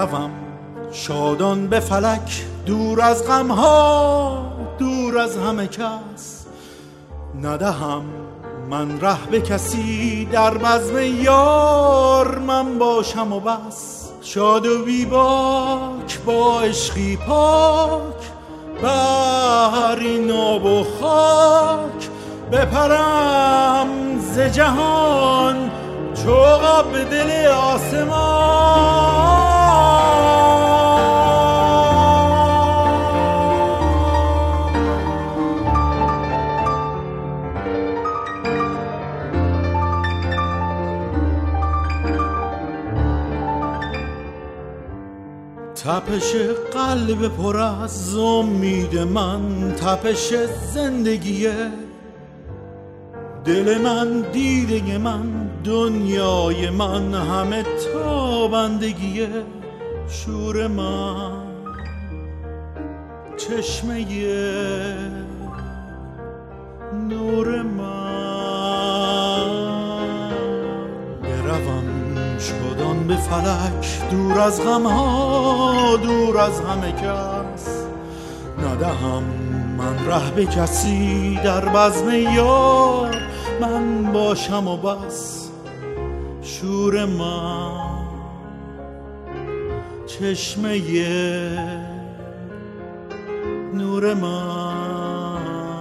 بروم شادان به فلک، دور از غمها، دور از همه کس. ندهم من ره به کسی، در بزم یار من باشم و بس. شاد و بی باک با عشقی پاک، بر این آب و خاک بپرم ز جهان، چو عقاب به دل آسمان. تپش قلب پر از امید من، تپش زندگیه. دل من دیده من، دنیای من، همه تابندگیه. شور من چشمه نور من. بروم شادان به فلک، دور از غمها، دور از همه کس. ندهم من ره به کسی، در بزم یار من باشم و بس. شور من چشمه نور من.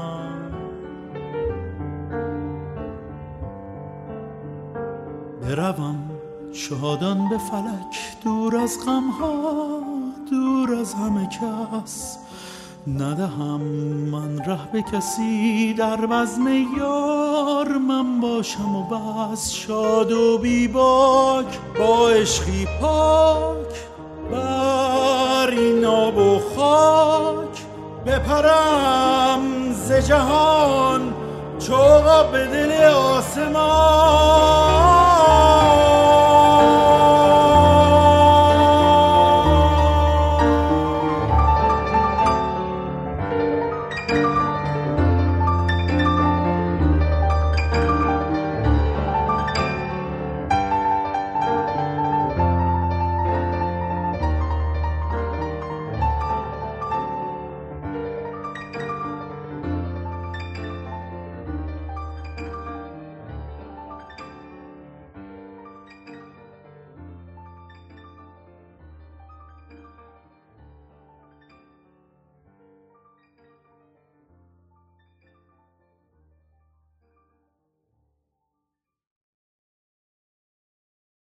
بروم شادان به فلک، دور از غمها، دور از همه کس. ندهم من ره به کسی، در بزم یار من باشم و بس. شاد و بی باک با عشقی پاک، بر این آب و خاک بپرم ز جهان، چو عقاب به دل آسمان.